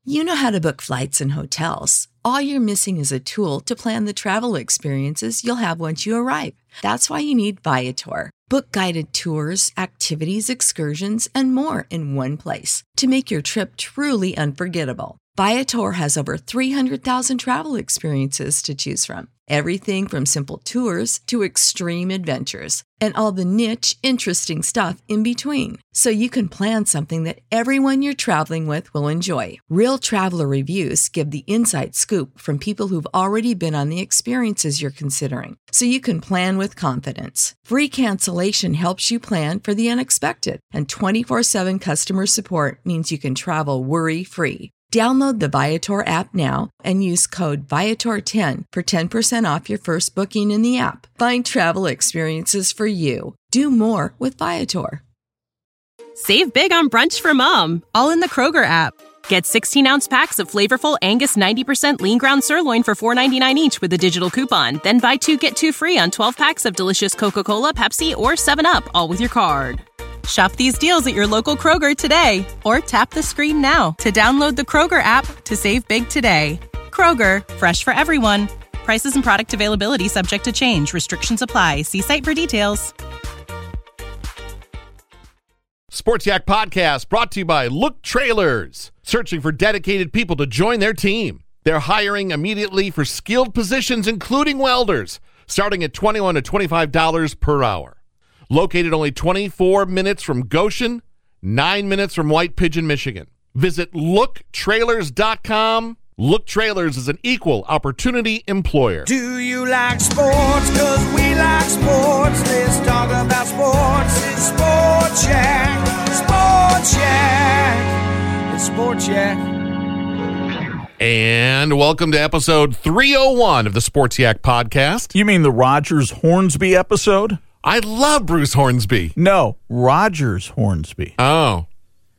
You know how to book flights and hotels. All you're missing is a tool to plan the travel experiences you'll have once you arrive. That's why you need Viator. Book guided tours, activities, excursions, and more in one place to make your trip truly unforgettable. Viator has over 300,000 travel experiences to choose from. Everything from simple tours to extreme adventures and all the niche, interesting stuff in between. So you can plan something that everyone you're traveling with will enjoy. Real traveler reviews give the inside scoop from people who've already been on the experiences you're considering. So you can plan with confidence. Free cancellation helps you plan for the unexpected. And 24/7 customer support means you can travel worry-free. Download the Viator app now and use code Viator10 for 10% off your first booking in the app. Find travel experiences for you. Do more with Viator. Save big on brunch for mom, all in the Kroger app. Get 16-ounce packs of flavorful Angus 90% lean ground sirloin for $4.99 each with a digital coupon. Then buy 2, get 2 free on 12 packs of delicious Coca-Cola, Pepsi, or 7-Up, all with your card. Shop these deals at your local Kroger today, or tap the screen now to download the Kroger app to save big today. Kroger, fresh for everyone. Prices and product availability subject to change. Restrictions apply. See site for details. Sports Yak Podcast brought to you by Look Trailers. Searching for dedicated people to join their team. They're hiring immediately for skilled positions, including welders, starting at $21 to $25 per hour. Located only 24 minutes from Goshen, 9 minutes from White Pigeon, Michigan. Visit looktrailers.com. Look Trailers is an equal opportunity employer. Do you like sports? 'Cause we like sports. Let's talk about sports. It's Sports Yak. Sports Yak. It's Sports Yak. And welcome to episode 301 of the Sports Yak Podcast. You mean the Rogers Hornsby episode? I love Bruce Hornsby. No, Rogers Hornsby. Oh.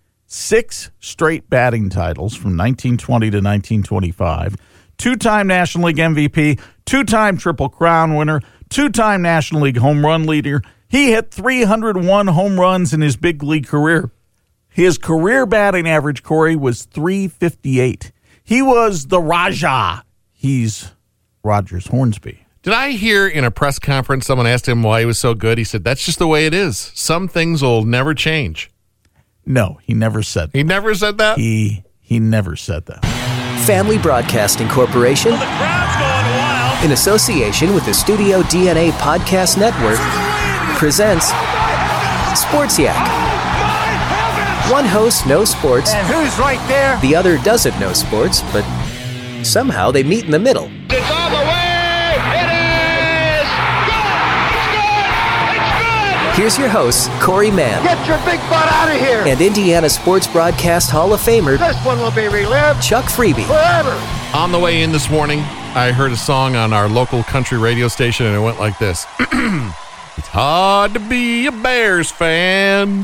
6 straight batting titles from 1920 to 1925. 2-time National League MVP, 2-time Triple Crown winner, 2-time National League home run leader. He hit 301 home runs in his big league career. His career batting average, Corey, was .358. He was the Raja. He's Rogers Hornsby. Did I hear in a press conference someone asked him why he was so good? He said, that's just the way it is. Some things will never change. No, he never said that. He never said that? He never said that. Family Broadcasting Corporation, The crowd's going wild. in association with the Studio DNA Podcast Network, presents Sports Yak. One host knows sports, And who's right there? the other doesn't know sports, but somehow they meet in the middle. It's on the way! It is! Good! It's good! It's good! Here's your hosts, Corey Mann Get your big butt out of here! and Indiana Sports Broadcast Hall of Famer This one will be relived Chuck Freeby. forever! On the way in this morning, I heard a song on our local country radio station, and it went like this. It's hard to be a Bears fan,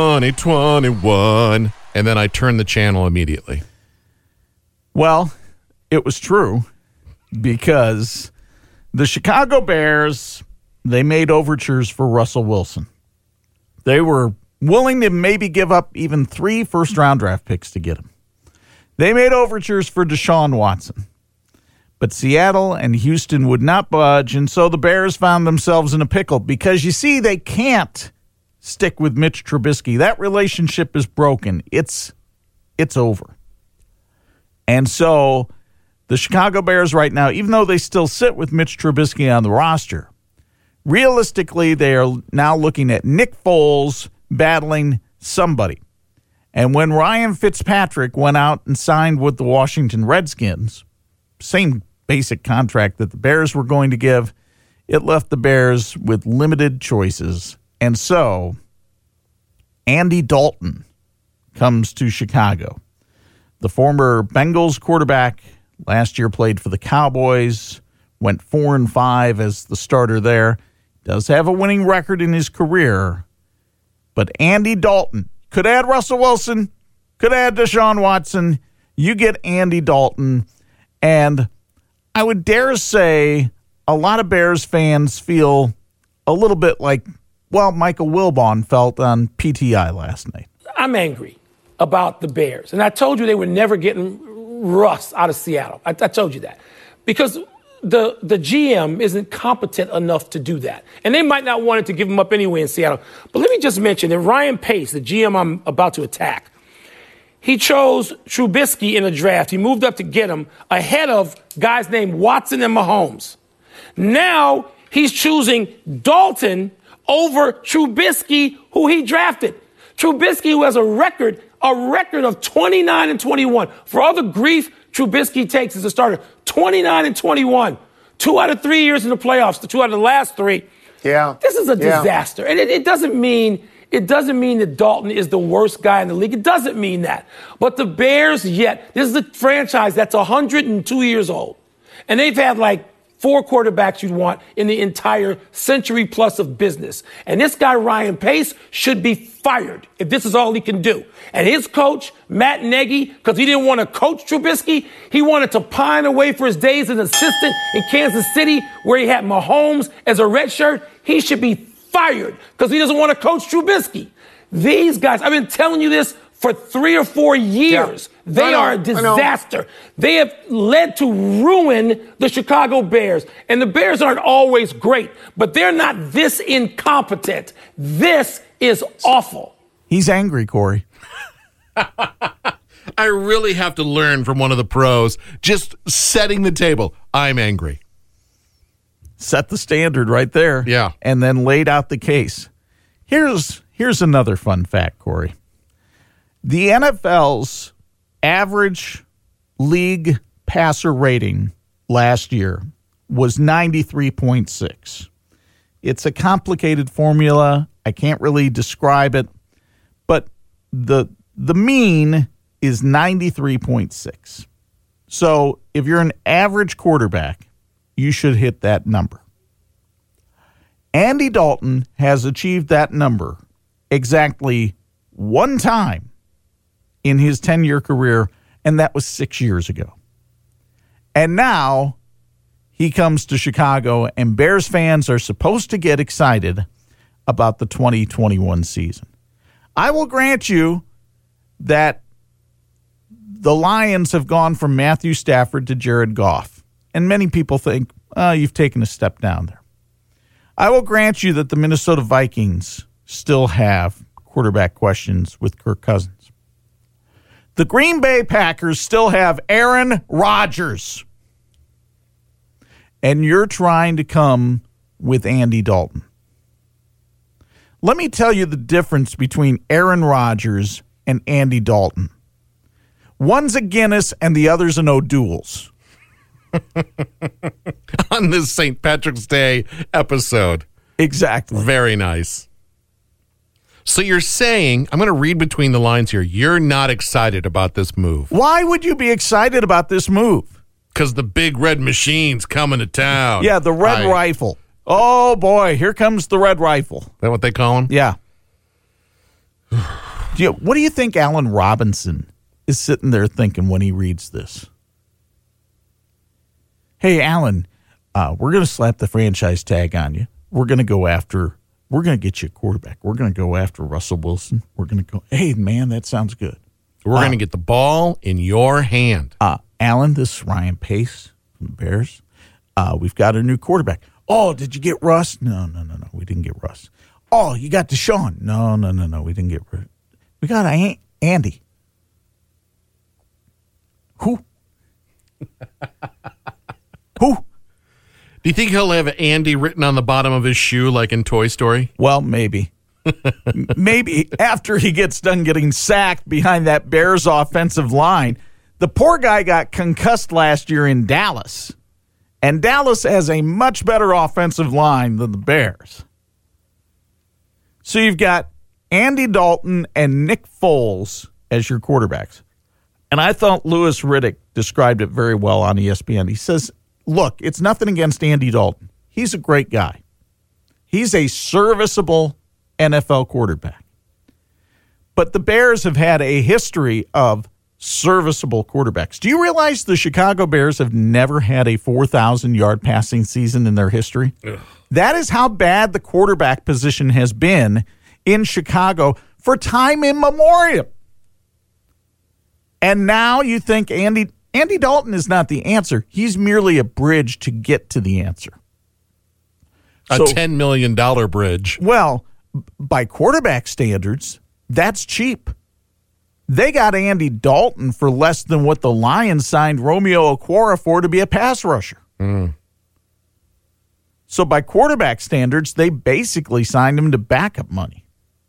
2021. And then I turned the channel immediately. Well, it was true because the Chicago Bears, they made overtures for Russell Wilson. They were willing to maybe give up even 3 first-round draft picks to get him. They made overtures for Deshaun Watson. But Seattle and Houston would not budge, and so the Bears found themselves in a pickle because, you see, they can't stick with Mitch Trubisky. That relationship is broken. It's over. And so the Chicago Bears right now, even though they still sit with Mitch Trubisky on the roster, realistically they are now looking at Nick Foles battling somebody. And when Ryan Fitzpatrick went out and signed with the Washington Redskins, same basic contract that the Bears were going to give, it left the Bears with limited choices. And so Andy Dalton comes to Chicago. The former Bengals quarterback last year played for the Cowboys, went 4-5 as the starter there. Does have a winning record in his career. But Andy Dalton could add Russell Wilson, could add Deshaun Watson. You get Andy Dalton. And I would dare say a lot of Bears fans feel a little bit like, well, Michael Wilbon felt on PTI last night. I'm angry about the Bears. And I told you they were never getting Russ out of Seattle. I told you that. Because the GM isn't competent enough to do that. And they might not want to give him up anyway in Seattle. But let me just mention that Ryan Pace, the GM I'm about to attack, he chose Trubisky in a draft. He moved up to get him ahead of guys named Watson and Mahomes. Now he's choosing Dalton over Trubisky, who he drafted. Trubisky, who has a record of 29-21. For all the grief Trubisky takes as a starter, 29-21. 2 out of 3 years in the playoffs, 2 out of the last 3. Yeah. This is a disaster. And it doesn't mean that Dalton is the worst guy in the league. It doesn't mean that. But the Bears, this is a franchise that's 102 years old. And they've had like 4 quarterbacks you'd want in the entire century plus of business. And this guy, Ryan Pace, should be fired if this is all he can do. And his coach, Matt Nagy, because he didn't want to coach Trubisky, he wanted to pine away for his days as an assistant in Kansas City where he had Mahomes as a redshirt. He should be fired because he doesn't want to coach Trubisky. These guys, I've been telling you this for 3 or 4 years. Yeah. They are a disaster. They have led to ruin the Chicago Bears. And the Bears aren't always great, but they're not this incompetent. This is awful. He's angry, Corey. I really have to learn from one of the pros. Just setting the table. I'm angry. Set the standard right there. Yeah. And then laid out the case. Here's another fun fact, Corey. The NFL's average league passer rating last year was 93.6. It's a complicated formula. I can't really describe it, but the mean is 93.6. So if you're an average quarterback, you should hit that number. Andy Dalton has achieved that number exactly one time in his 10-year career, and that was 6 years ago. And now he comes to Chicago, and Bears fans are supposed to get excited about the 2021 season. I will grant you that the Lions have gone from Matthew Stafford to Jared Goff, and many people think, you've taken a step down there. I will grant you that the Minnesota Vikings still have quarterback questions with Kirk Cousins. The Green Bay Packers still have Aaron Rodgers. And you're trying to come with Andy Dalton. Let me tell you the difference between Aaron Rodgers and Andy Dalton. One's a Guinness and the other's an O'Doul's. On this St. Patrick's Day episode. Exactly. Very nice. So you're saying, I'm going to read between the lines here, you're not excited about this move. Why would you be excited about this move? Because the big red machine's coming to town. Yeah, the red rifle. Oh, boy, here comes the red rifle. Is that what they call him? Yeah. What do you think Allen Robinson is sitting there thinking when he reads this? Hey, Allen, we're going to slap the franchise tag on you. We're going to get you a quarterback. We're going to go after Russell Wilson. We're going to go, hey, man, that sounds good. We're going to get the ball in your hand. Allen, this is Ryan Pace from the Bears. We've got a new quarterback. Oh, did you get Russ? No, we didn't get Russ. Oh, you got Deshaun? No, we didn't get Russ. We got Andy. Who? Who? Do you think he'll have Andy written on the bottom of his shoe like in Toy Story? Well, maybe. Maybe after he gets done getting sacked behind that Bears offensive line. The poor guy got concussed last year in Dallas. And Dallas has a much better offensive line than the Bears. So you've got Andy Dalton and Nick Foles as your quarterbacks. And I thought Louis Riddick described it very well on ESPN. He says, look, it's nothing against Andy Dalton. He's a great guy. He's a serviceable NFL quarterback. But the Bears have had a history of serviceable quarterbacks. Do you realize the Chicago Bears have never had a 4,000-yard passing season in their history? Ugh. That is how bad the quarterback position has been in Chicago for time immemorial. And now you think Andy Andy Dalton is not the answer. He's merely a bridge to get to the answer. A $10 million bridge. Well, by quarterback standards, that's cheap. They got Andy Dalton for less than what the Lions signed Romeo Okwara for to be a pass rusher. So by quarterback standards, they basically signed him to backup money.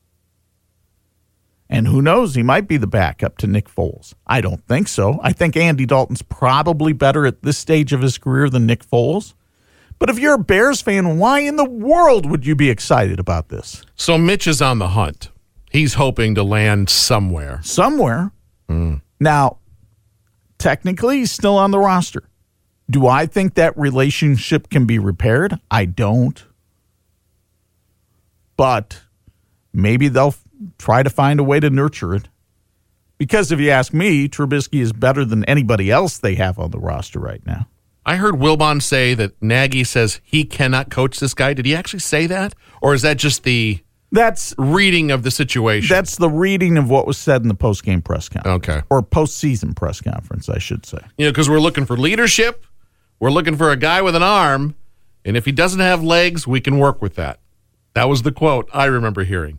And who knows, he might be the backup to Nick Foles. I don't think so. I think Andy Dalton's probably better at this stage of his career than Nick Foles. But if you're a Bears fan, why in the world would you be excited about this? So Mitch is on the hunt. He's hoping to land somewhere. Somewhere. Now, technically, he's still on the roster. Do I think that relationship can be repaired? I don't. But maybe they'll try to find a way to nurture it. Because if you ask me, Trubisky is better than anybody else they have on the roster right now. I heard Wilbon say that Nagy says he cannot coach this guy. Did he actually say that? Or is that just the reading of the situation? That's the reading of what was said in the post-game press conference. Okay. Or postseason press conference, I should say. You know, because we're looking for leadership. We're looking for a guy with an arm. And if he doesn't have legs, we can work with that. That was the quote I remember hearing.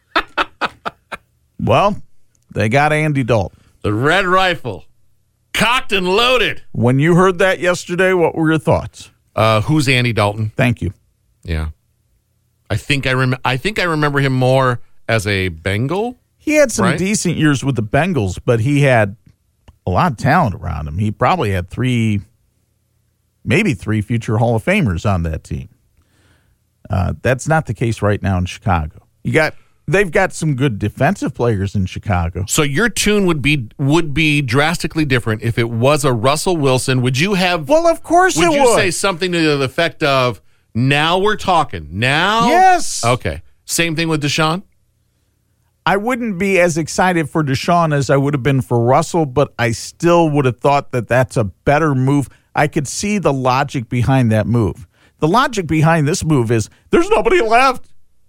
Well, they got Andy Dalton. The Red Rifle. Cocked and loaded. When you heard that yesterday, what were your thoughts? Who's Andy Dalton? Thank you. Yeah. I think I remember him more as a Bengal. He had some decent years with the Bengals, but he had a lot of talent around him. He probably had maybe three future Hall of Famers on that team. That's not the case right now in Chicago. They've got some good defensive players in Chicago. So your tune would be drastically different if it was a Russell Wilson. Would you have? Well, of course it would. Would you say something to the effect of, now we're talking? Now? Yes. Okay. Same thing with Deshaun? I wouldn't be as excited for Deshaun as I would have been for Russell, but I still would have thought that that's a better move. I could see the logic behind that move. The logic behind this move is there's nobody left.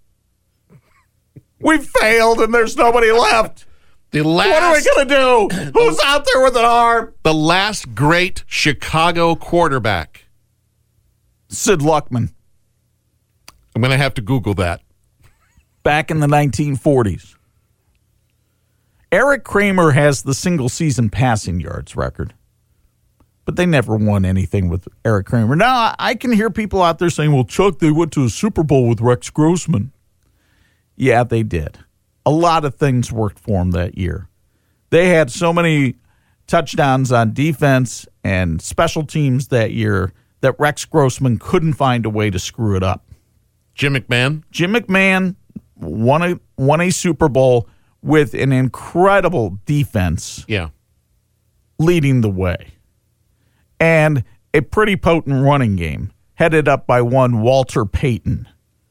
We failed and there's nobody left. What are we going to do? Who's out there with an arm? The last great Chicago quarterback. Sid Luckman. I'm going to have to Google that. Back in the 1940s. Eric Kramer has the single-season passing yards record. But they never won anything with Eric Kramer. Now, I can hear people out there saying, well, Chuck, they went to a Super Bowl with Rex Grossman. Yeah, they did. A lot of things worked for them that year. They had so many touchdowns on defense and special teams that year that Rex Grossman couldn't find a way to screw it up. Jim McMahon? Jim McMahon won a Super Bowl with an incredible defense leading the way. And a pretty potent running game headed up by one Walter Payton.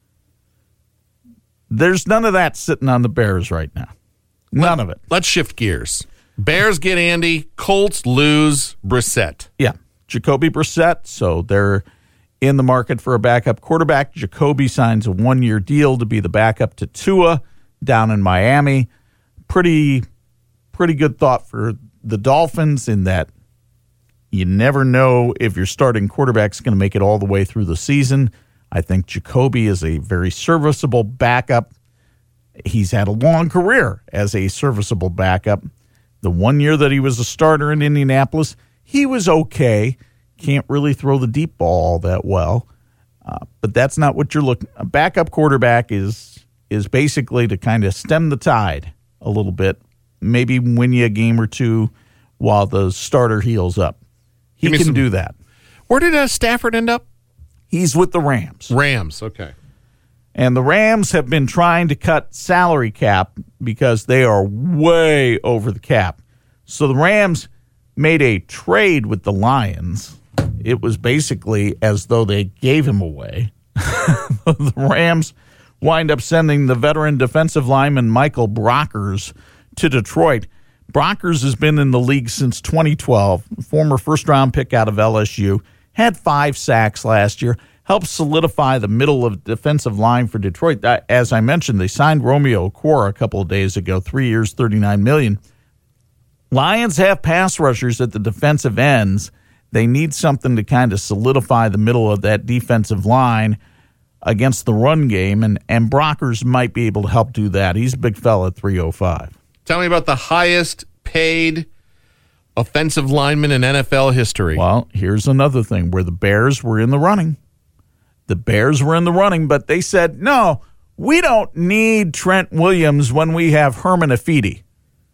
There's none of that sitting on the Bears right now. None of it. Let's shift gears. Bears get Andy. Colts lose Brissett. Yeah. Jacoby Brissett. So they're in the market for a backup quarterback. Jacoby signs a 1-year deal to be the backup to Tua down in Miami. Pretty good thought for the Dolphins in that you never know if your starting quarterback's going to make it all the way through the season. I think Jacoby is a very serviceable backup. He's had a long career as a serviceable backup. The 1 year that he was a starter in Indianapolis, he was okay. Can't really throw the deep ball all that well. But that's not what you're looking. A backup quarterback is basically to kind of stem the tide a little bit, maybe win you a game or two while the starter heals up. He can do that. Where did Stafford end up? He's with the Rams. Rams, okay. And the Rams have been trying to cut salary cap because they are way over the cap. So the Rams made a trade with the Lions. It was basically as though they gave him away. The Rams wind up sending the veteran defensive lineman Michael Brockers to Detroit. Brockers has been in the league since 2012, former first-round pick out of LSU. Had 5 sacks last year, helped solidify the middle of defensive line for Detroit. As I mentioned, they signed Romeo Okwara a couple of days ago, 3 years, $39 million. Lions have pass rushers at the defensive ends. They need something to kind of solidify the middle of that defensive line against the run game, and Brockers might be able to help do that. He's a big fella at 305. Tell me about the highest paid offensive lineman in NFL history. Well, here's another thing where the Bears were in the running. The Bears were in the running, but they said, no, we don't need Trent Williams when we have Herman Afidi.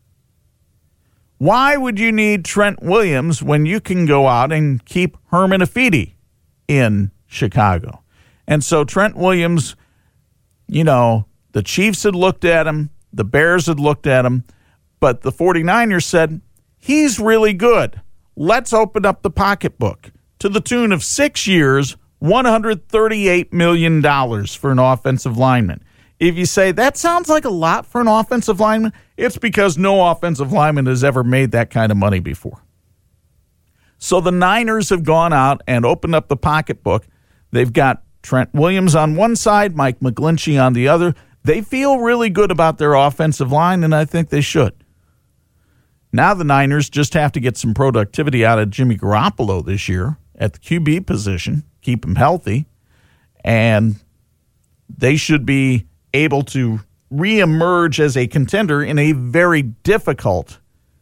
Why would you need Trent Williams when you can go out and keep Herman Afidi in Chicago? And so Trent Williams, the Chiefs had looked at him, the Bears had looked at him, but the 49ers said, he's really good. Let's open up the pocketbook to the tune of 6 years, $138 million for an offensive lineman. If you say, that sounds like a lot for an offensive lineman, it's because no offensive lineman has ever made that kind of money before. So the Niners have gone out and opened up the pocketbook. They've got Trent Williams on one side, Mike McGlinchey on the other. They feel really good about their offensive line, and I think they should. Now the Niners just have to get some productivity out of Jimmy Garoppolo this year at the QB position, keep him healthy, and they should be able to reemerge as a contender in a very difficult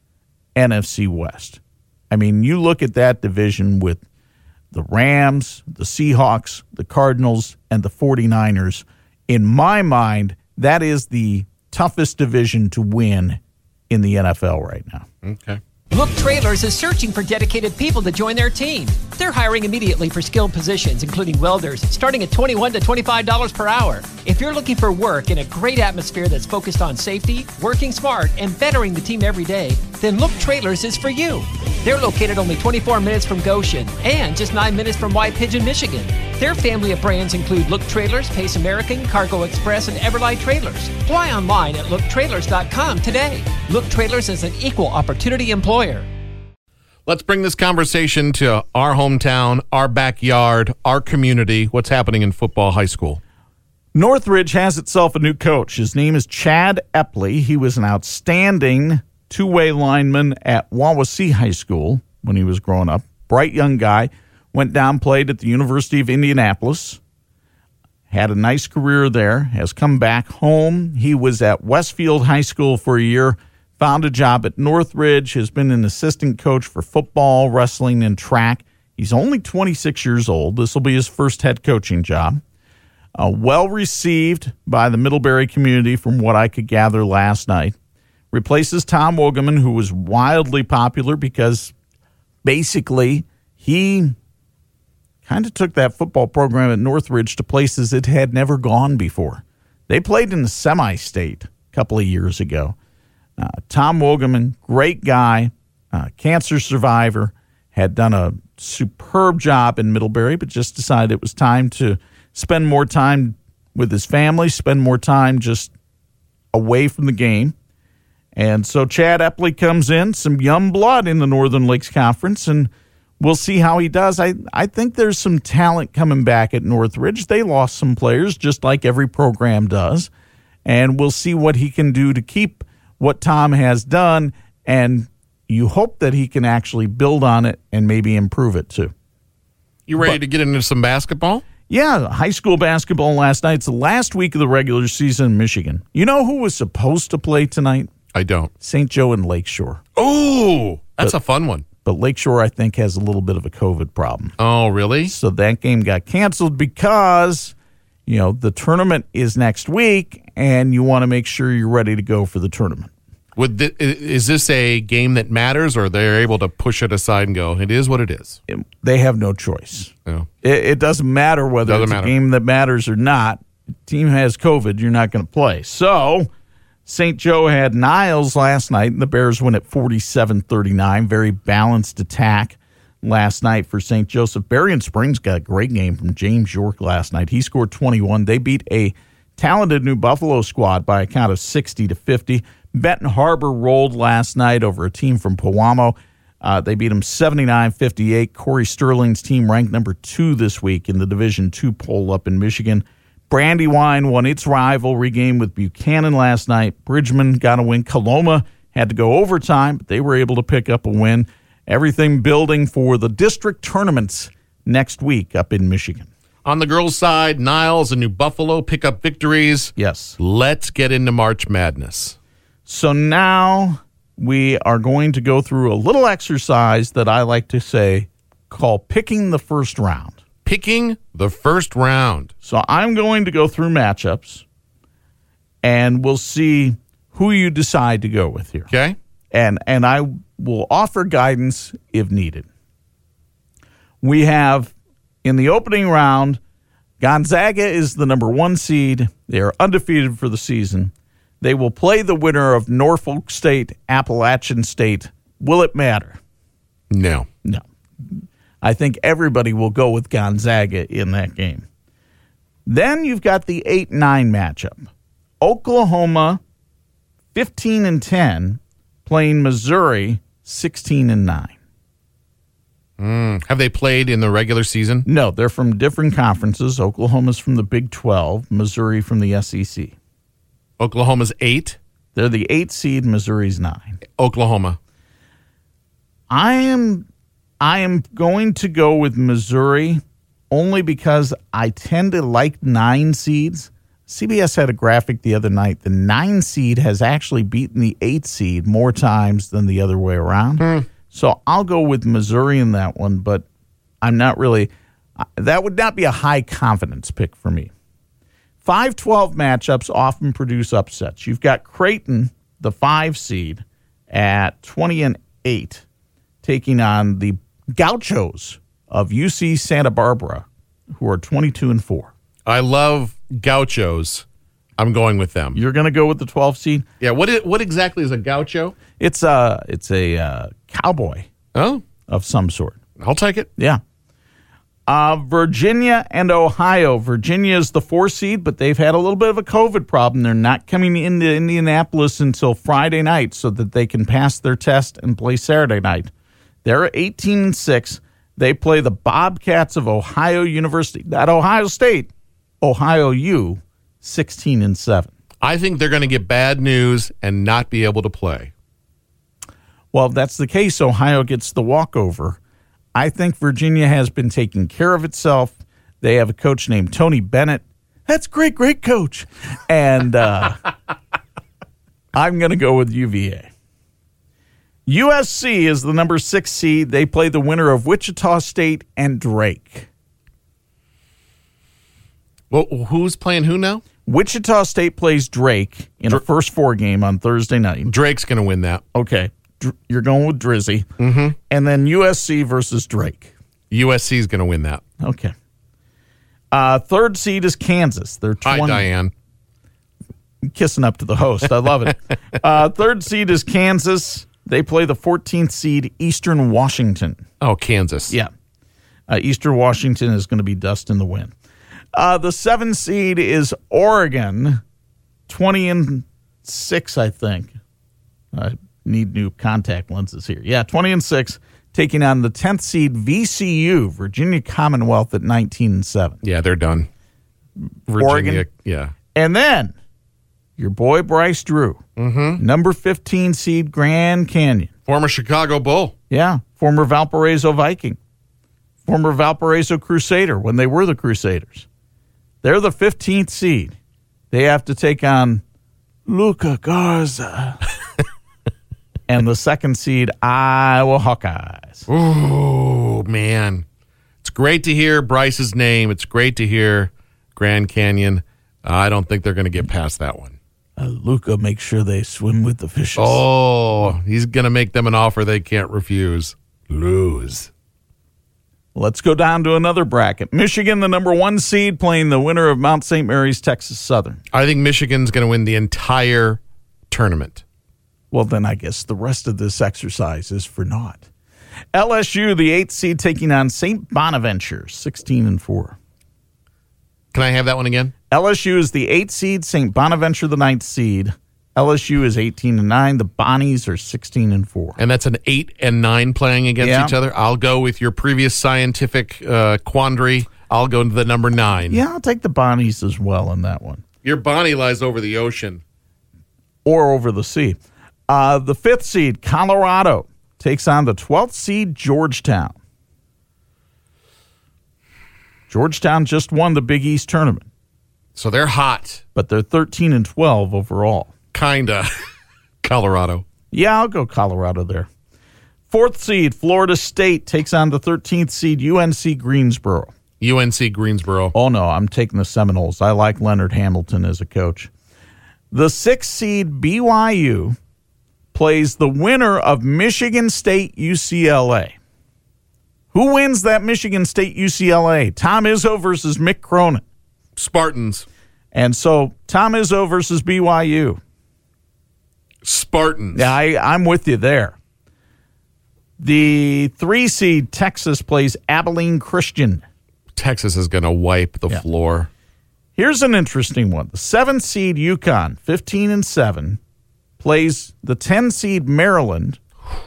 NFC West. I mean, you look at that division with the Rams, the Seahawks, the Cardinals, and the 49ers. In my mind, that is the toughest division to win in the NFL right now. Okay. Look Trailers is searching for dedicated people to join their team. They're hiring immediately for skilled positions, including welders, starting at $21 to $25 per hour. If you're looking for work in a great atmosphere that's focused on safety, working smart, and bettering the team every day, then Look Trailers is for you. They're located only 24 minutes from Goshen and just 9 minutes from White Pigeon, Michigan. Their family of brands include Look Trailers, Pace American, Cargo Express, and Everlight Trailers. Apply online at looktrailers.com today. Look Trailers is an equal opportunity employer. Let's bring this conversation to our hometown, our backyard, our community. What's happening in football high school? Northridge has itself a new coach. His name is Chad Epley. He was an outstanding two-way lineman at Wawasee High School when he was growing up. Bright young guy. Went down, played at the University of Indianapolis. Had a nice career there. Has come back home. He was at Westfield High School for a year. Found a job at Northridge, has been an assistant coach for football, wrestling, and track. He's only 26 years old. This will be his first head coaching job. Well received by the Middlebury community from what I could gather last night. Replaces Tom Wogeman, who was wildly popular because basically he kind of took that football program at Northridge to places it had never gone before. They played in the semi-state a couple of years ago. Tom Wogeman, great guy, cancer survivor, had done a superb job in Middlebury, but just decided it was time to spend more time with his family, spend more time just away from the game. And so Chad Epley comes in, some young blood in the Northern Lakes Conference, and we'll see how he does. I think there's some talent coming back at Northridge. They lost some players, just like every program does, and we'll see what he can do to keep what Tom has done, and you hope that he can actually build on it and maybe improve it too. You ready to get into some basketball? Yeah, high school basketball last night. It's the last week of the regular season in Michigan. You know who was supposed to play tonight? I don't. St. Joe and Lakeshore. Oh, that's a fun one. But Lakeshore, I think, has a little bit of a COVID problem. Oh, really? So that game got canceled because, the tournament is next week, and you want to make sure you're ready to go for the tournament. Is this a game that matters, or they're able to push it aside and go, it is what it is? They have no choice. Oh. It doesn't matter whether it's a game that matters or not. The team has COVID, you're not going to play. So St. Joe had Niles last night, and the Bears win at 47-39. Very balanced attack last night for St. Joseph. Berrien Springs got a great game from James York last night. He scored 21. They beat a talented New Buffalo squad by a count of 60-50. Benton Harbor rolled last night over a team from Pewamo. They beat them 79-58. Corey Sterling's team ranked number 2 this week in the Division II poll up in Michigan. Brandywine won its rivalry game with Buchanan last night. Bridgman got a win. Coloma Had to go overtime, but they were able to pick up a win. Everything building for the district tournaments next week up in Michigan. On the girls' side, Niles and New Buffalo pick up victories. Yes. Let's get into March Madness. So now we are going to go through a little exercise that I like to say called picking the first round. Picking the first round. So I'm going to go through matchups, and we'll see who you decide to go with here. Okay. And I will offer guidance if needed. We have, in the opening round, Gonzaga is the number 1 seed. They are undefeated for the season. They will play the winner of Norfolk State, Appalachian State. Will it matter? No. No. I think everybody will go with Gonzaga in that game. Then you've got the 8-9 matchup. Oklahoma, 15-10, playing Missouri, 16-9. Have they played in the regular season? No, they're from different conferences. Oklahoma's from the Big 12, Missouri from the SEC. Oklahoma's 8. They're the 8 seed, Missouri's 9. Oklahoma. I am going to go with Missouri only because I tend to like 9 seeds. CBS had a graphic the other night. The 9 seed has actually beaten the 8 seed more times than the other way around. So I'll go with Missouri in that one, but I'm not really – that would not be a high confidence pick for me. 5-12 matchups often produce upsets. You've got Creighton, the 5 seed, at 20-8, taking on the Gauchos of UC Santa Barbara, who are 22-4. I love Gauchos. I'm going with them. You're going to go with the 12 seed? Yeah. What exactly is a Gaucho? It's a cowboy of some sort. I'll take it. Yeah. Virginia and Ohio. Virginia is the 4 seed, but they've had a little bit of a COVID problem. They're not coming into Indianapolis until Friday night so that they can pass their test and play Saturday night. They're 18-6. They play the Bobcats of Ohio University, not Ohio State, Ohio U, 16-7. I think they're going to get bad news and not be able to play. Well, if that's the case, Ohio gets the walkover. I think Virginia has been taking care of itself. They have a coach named Tony Bennett. That's great coach. And I'm going to go with UVA. USC is the number 6 seed. They play the winner of Wichita State and Drake. Well, who's playing who now? Wichita State plays Drake in a first 4 game on Thursday night. Drake's going to win that. Okay. You're going with Drizzy. Mm-hmm. And then USC versus Drake. USC's going to win that. Okay. 3rd seed is Kansas. They're 20. Hi, Diane. Kissing up to the host. I love it. 3rd seed is Kansas. They play the 14th seed Eastern Washington. Oh, Kansas. Yeah. Eastern Washington is going to be dust in the wind. The 7th seed is Oregon, 20-6, I think. I need new contact lenses here. Yeah, 20-6, taking on the 10th seed VCU, Virginia Commonwealth at 19-7. Yeah, they're done. Virginia, Oregon. Yeah. And then your boy Bryce Drew, number 15 seed Grand Canyon. Former Chicago Bull. Yeah, former Valparaiso Viking. Former Valparaiso Crusader when they were the Crusaders. They're the 15th seed. They have to take on Luka Garza. And the 2nd seed, Iowa Hawkeyes. Oh, man. It's great to hear Bryce's name. It's great to hear Grand Canyon. I don't think they're going to get past that one. Luka makes sure they swim with the fishes. Oh, he's going to make them an offer they can't refuse. Lose. Let's go down to another bracket. Michigan, the number 1 seed, playing the winner of Mount St. Mary's, Texas Southern. I think Michigan's going to win the entire tournament. Well, then I guess the rest of this exercise is for naught. LSU, the 8th seed, taking on St. Bonaventure, 16-4. Can I have that one again? LSU is the 8th seed, St. Bonaventure the 9th seed. LSU is 18-9. The Bonnies are 16-4. And that's an 8 and 9 playing against each other. I'll go with your previous scientific quandary. I'll go to the number 9. Yeah, I'll take the Bonnies as well in that one. Your Bonnie lies over the ocean. Or over the sea. The 5th seed, Colorado, takes on the 12th seed, Georgetown. Georgetown just won the Big East tournament. So they're hot. But they're 13-12 overall. Kinda. Colorado. Yeah, I'll go Colorado there. 4th seed, Florida State, takes on the 13th seed, UNC Greensboro. UNC Greensboro. Oh, no, I'm taking the Seminoles. I like Leonard Hamilton as a coach. The 6th seed, BYU, plays the winner of Michigan State UCLA. Who wins that Michigan State UCLA? Tom Izzo versus Mick Cronin. Spartans. And so Tom Izzo versus BYU. Spartans. Yeah, I'm with you there. The 3 seed Texas plays Abilene Christian. Texas is going to wipe the floor. Here's an interesting one. The 7th seed UConn, 15-7, plays the 10 seed Maryland,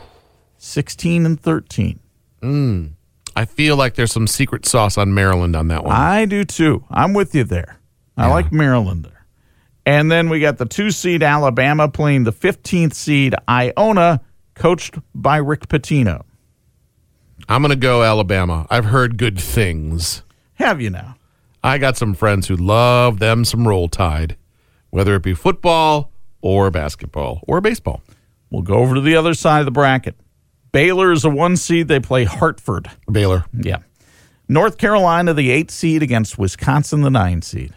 16-13. I feel like there's some secret sauce on Maryland on that one. I do too. I'm with you there. I like Maryland there. And then we got the 2 seed Alabama playing the 15th seed Iona, coached by Rick Pitino. I'm going to go Alabama. I've heard good things. Have you now? I got some friends who love them some Roll Tide, whether it be football or basketball or baseball. We'll go over to the other side of the bracket. Baylor is a 1 seed. They play Hartford. Baylor. Yeah. North Carolina, the 8 seed, against Wisconsin, the 9 seed.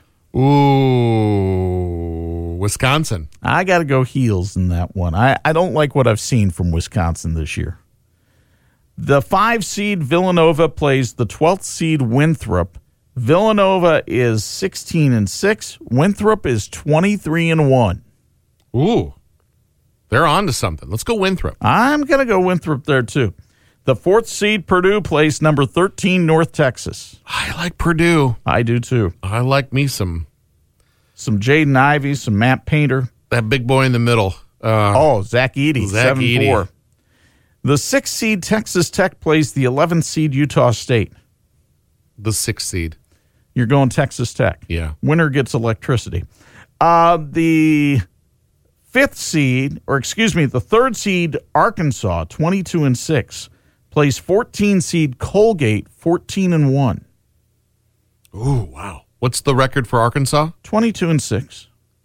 Ooh, Wisconsin. I got to go heels in that one. I don't like what I've seen from Wisconsin this year. The 5 seed Villanova plays the 12th seed Winthrop. Villanova is 16-6. Winthrop is 23-1. Ooh, they're on to something. Let's go Winthrop. I'm going to go Winthrop there, too. The 4th seed Purdue plays number 13 North Texas. I like Purdue. I do, too. I like me some Jaden Ivey, some Matt Painter. That big boy in the middle. Zach Edey, 7-4. The 6th seed Texas Tech plays the 11th seed Utah State. The 6th seed. You're going Texas Tech. Yeah. Winner gets electricity. The 5th seed, the 3rd seed Arkansas, 22-6, plays 14 seed Colgate, 14-1. Ooh, wow. What's the record for Arkansas? 22-6.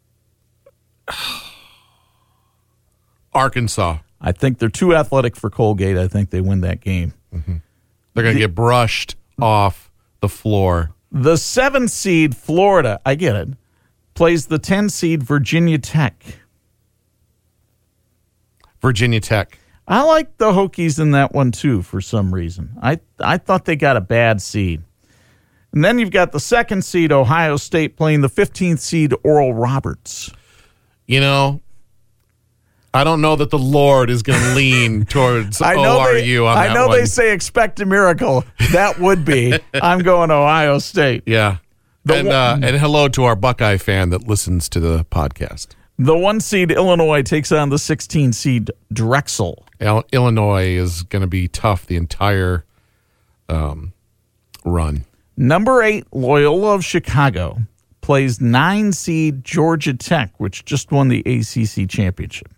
Arkansas. I think they're too athletic for Colgate. I think they win that game. Mm-hmm. They're going to get brushed off the floor. The 7th seed Florida, I get it, plays the 10 seed Virginia Tech. Virginia Tech. I like the Hokies in that one, too, for some reason. I thought they got a bad seed. And then you've got the 2nd seed Ohio State playing the 15th seed Oral Roberts. You know, I don't know that the Lord is going to lean towards ORU on that one. I know they say expect a miracle. That would be. I'm going Ohio State. Yeah. And hello to our Buckeye fan that listens to the podcast. The 1 seed Illinois takes on the 16 seed Drexel. Illinois is going to be tough the entire run. Number 8 Loyola of Chicago plays 9 seed Georgia Tech, which just won the ACC championship.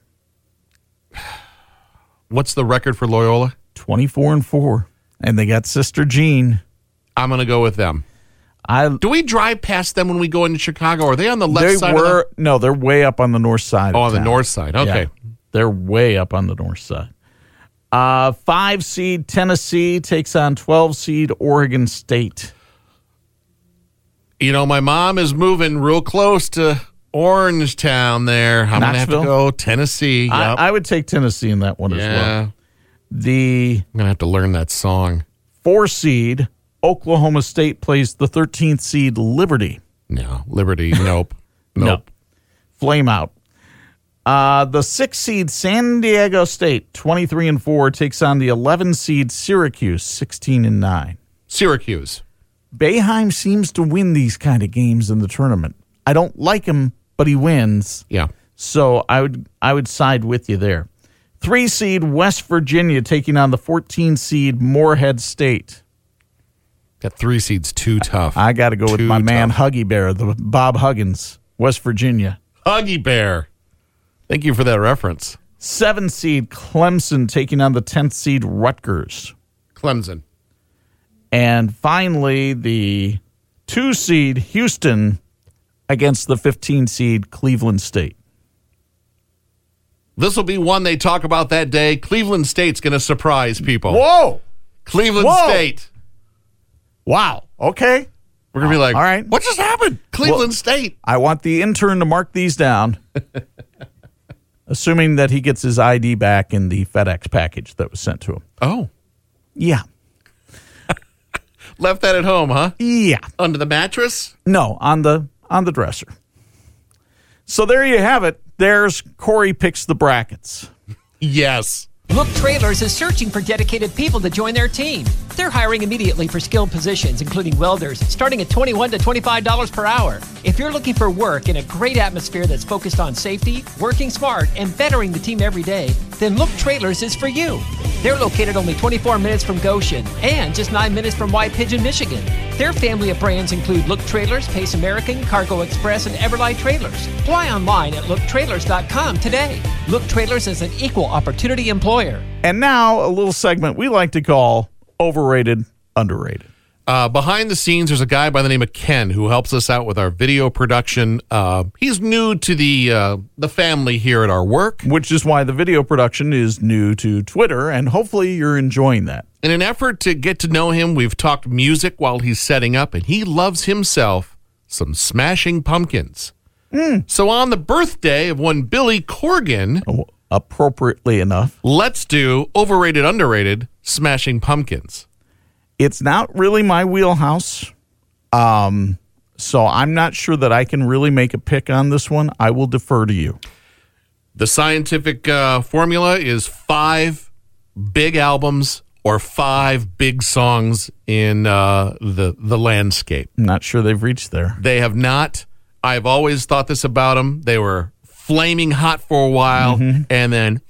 What's the record for Loyola? 24-4. And they got Sister Jean. I'm going to go with them. Do we drive past them when we go into Chicago? Are they on the left side? No, they're way up on the north side. Oh, on the north side. Okay. Yeah, they're way up on the north side. 5 seed Tennessee takes on 12 seed Oregon State. You know, my mom is moving real close to Orangetown there. I'm going to have to go Tennessee. Yep. I would take Tennessee in that one as well. I'm going to have to learn that song. 4 seed Oklahoma State plays the 13th seed Liberty. No, Liberty, nope. Nope. Flame out. The 6 seed San Diego State, 23-4, takes on the 11 seed Syracuse, 16-9. Syracuse. Boeheim seems to win these kind of games in the tournament. I don't like him, but he wins. Yeah. So I would side with you there. 3 seed West Virginia taking on the 14 seed Morehead State. That 3 seed's too tough. I got to go with my man Huggy Bear, the Bob Huggins, West Virginia. Huggy Bear. Thank you for that reference. 7 seed Clemson taking on the 10th seed Rutgers. Clemson. And finally, the 2 seed Houston against the 15 seed Cleveland State. This will be one they talk about that day. Cleveland State's going to surprise people. Whoa! Cleveland State. Wow. Okay. We're going to be like, all right. What just happened? Cleveland State. I want the intern to mark these down, assuming that he gets his ID back in the FedEx package that was sent to him. Oh. Yeah. Left that at home, huh? Yeah. Under the mattress? No, on the dresser. So there you have it. There's Corey Picks the Brackets. Yes. Look Trailers is searching for dedicated people to join their team. They're hiring immediately for skilled positions, including welders, starting at $21 to $25 per hour. If you're looking for work in a great atmosphere that's focused on safety, working smart, and bettering the team every day, then Look Trailers is for you. They're located only 24 minutes from Goshen and just 9 minutes from White Pigeon, Michigan. Their family of brands include Look Trailers, Pace American, Cargo Express, and Everlight Trailers. Apply online at looktrailers.com today. Look Trailers is an equal opportunity employer. And now a little segment we like to call Overrated, Underrated. Behind the scenes, there's a guy by the name of Ken who helps us out with our video production. He's new to the family here at our work. Which is why the video production is new to Twitter, and hopefully you're enjoying that. In an effort to get to know him, we've talked music while he's setting up, and he loves himself some Smashing Pumpkins. So on the birthday of one Billy Corgan, appropriately enough, let's do Overrated, Underrated, Smashing Pumpkins. It's not really my wheelhouse, so I'm not sure that I can really make a pick on this one. I will defer to you. The scientific formula is 5 big albums or 5 big songs in the landscape. I'm not sure they've reached there. They have not. I've always thought this about them. They were flaming hot for a while, and then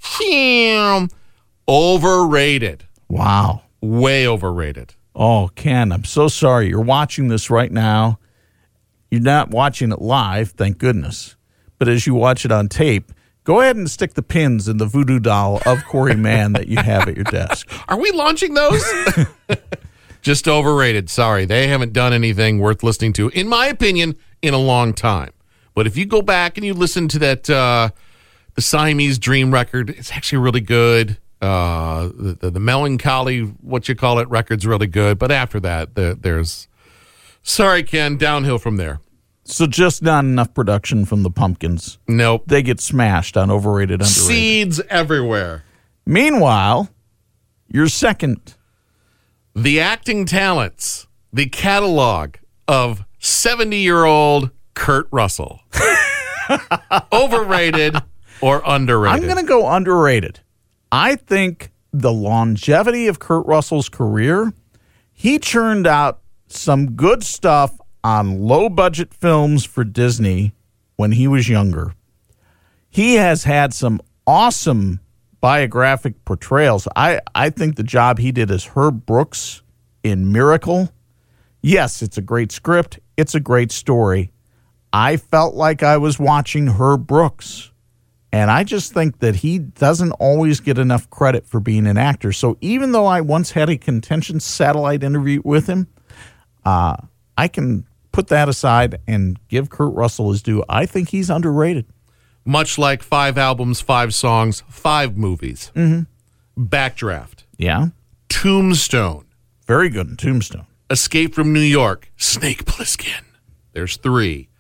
overrated. Wow. Way overrated. Oh, Ken, I'm so sorry. You're watching this right now. You're not watching it live, thank goodness. But as you watch it on tape, go ahead and stick the pins in the voodoo doll of Corey Mann that you have at your desk. Are we launching those? Just overrated. Sorry, they haven't done anything worth listening to, in my opinion, in a long time. But if you go back and you listen to that the Siamese Dream record, it's actually really good. The Melancholy, what you call it, record's really good. But after that, there's, sorry, Ken, downhill from there. So just not enough production from the Pumpkins. Nope. They get smashed on Overrated, Underrated. Seeds everywhere. Meanwhile, your second. The acting talents, the catalog of 70-year-old Kurt Russell. Overrated or underrated? I'm going to go underrated. I think the longevity of Kurt Russell's career, he churned out some good stuff on low-budget films for Disney when he was younger. He has had some awesome biographic portrayals. I think the job he did as Herb Brooks in Miracle, yes, it's a great script. It's a great story. I felt like I was watching Herb Brooks. And I just think that he doesn't always get enough credit for being an actor. So even though I once had a contentious satellite interview with him, I can put that aside and give Kurt Russell his due. I think he's underrated. Much like 5 albums, 5 songs, 5 movies. Backdraft. Yeah. Tombstone. Very good in Tombstone. Escape from New York. Snake Plissken. There's 3.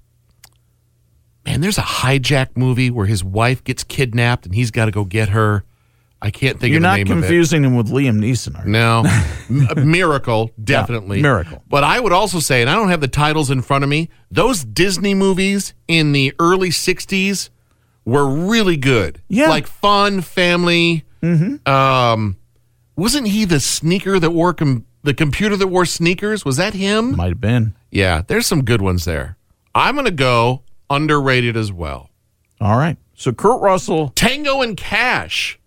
Man, there's a hijack movie where his wife gets kidnapped and he's got to go get her. I can't think of the name of it. You're not confusing him with Liam Neeson, are you? No. Miracle, definitely. Yeah, Miracle. But I would also say, and I don't have the titles in front of me, those Disney movies in the early 60s were really good. Yeah. Like fun, family. Wasn't he the sneaker that wore, the computer that wore sneakers? Was that him? Might have been. Yeah, there's some good ones there. I'm going to go underrated as well. All right. So Kurt Russell. Tango and Cash.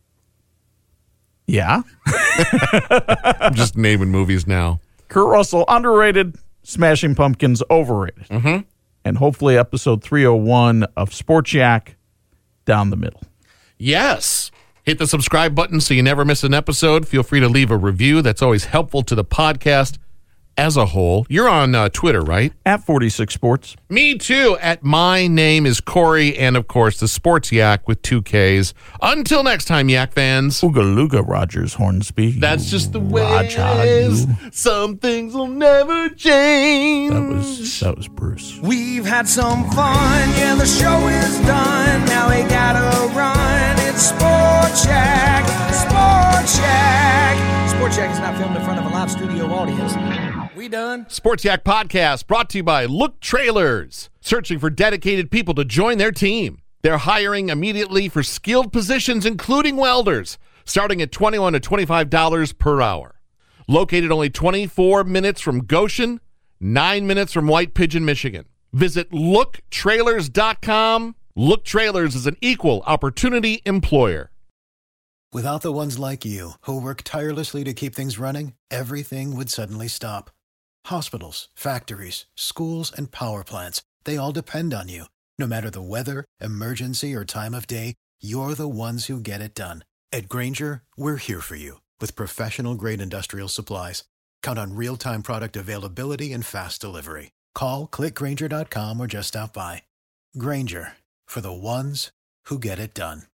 Yeah. I'm just naming movies now. Kurt Russell, underrated. Smashing Pumpkins, overrated. And hopefully episode 301 of Sports Yak, down the middle. Yes. Hit the subscribe button so you never miss an episode. Feel free to leave a review. That's always helpful to the podcast as a whole. You're on Twitter, right? At 46 Sports. Me too. At My Name is Corey, and of course, the Sports Yak with 2 Ks. Until next time, Yak fans. Ooga Luga Rogers Hornsby. That's just the way it is. Some things will never change. That was Bruce. We've had some fun, yeah, the show is done. Now we gotta run. It's Sports Shack, Sports Shack. Sports Shack is not filmed in front of a live studio audience. We done? Sports Yak Podcast brought to you by Look Trailers. Searching for dedicated people to join their team. They're hiring immediately for skilled positions, including welders, starting at $21 to $25 per hour. Located only 24 minutes from Goshen, 9 minutes from White Pigeon, Michigan. Visit looktrailers.com. Look Trailers is an equal opportunity employer. Without the ones like you, who work tirelessly to keep things running, everything would suddenly stop. Hospitals, factories, schools, and power plants, they all depend on you. No matter the weather, emergency, or time of day, you're the ones who get it done. At Grainger, we're here for you with professional-grade industrial supplies. Count on real-time product availability and fast delivery. Call, click Grainger.com, or just stop by. Grainger, for the ones who get it done.